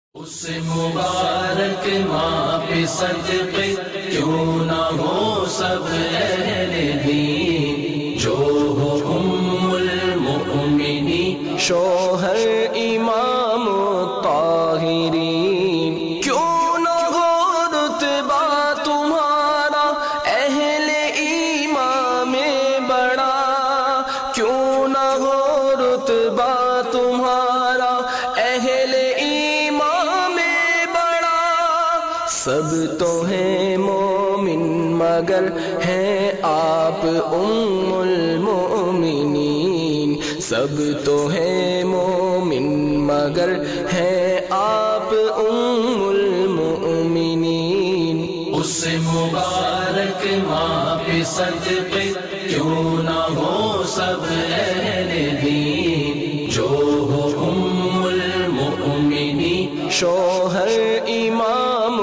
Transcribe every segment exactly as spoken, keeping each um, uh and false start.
اس مبارک ماں پہ صدقے کیوں نہ ہو سب اہل دین، جو ہو ام المؤمنین شوہر امام الطاہرین، کیوں نہ ہو رتبہ تمہارا اہل ایمان میں بڑا، کیوں نہ ہو رتبہ تمہارا اہل ایمان میں بڑا، سب تو ہیں مومن مگر ہیں آپ ام المؤمنین، سب تو ہیں مومن مگر ہیں آپ ام المؤمنین۔ اس مبارک ماں پہ صدقے کیوں نہ ہو سب اہل دین، جو ہو ام المؤمنین شوہر امام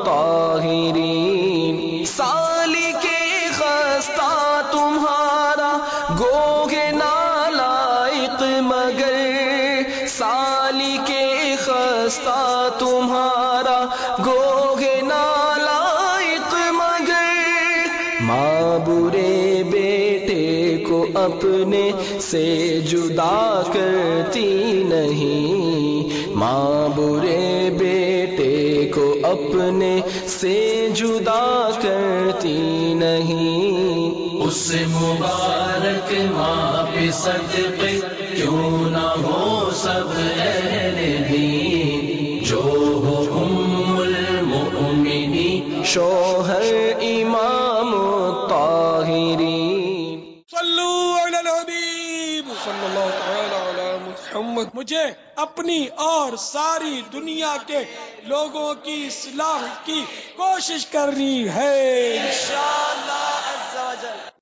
الطاہرین، سالک خستہ تمہارا گوہ نالائق مگر، سالک خستہ تمہارا گوہ نالائق مگر، ماں برے بیٹے کو اپنے سے جدا کرتی نہیں، ماں برے بیٹے کو اپنے سے جدا کرتی نہیں۔ اس مبارک ماں پہ صدقے کیوں نہ ہو سب اہل دین، جو ہو ام المؤمنین شوہر امام الطاہرین۔ صلو علی الحبیب صلی اللہ تعالی علی محمد۔ مجھے اپنی اور ساری دنیا کے لوگوں کی اصلاح کی کوشش کرنی ہے۔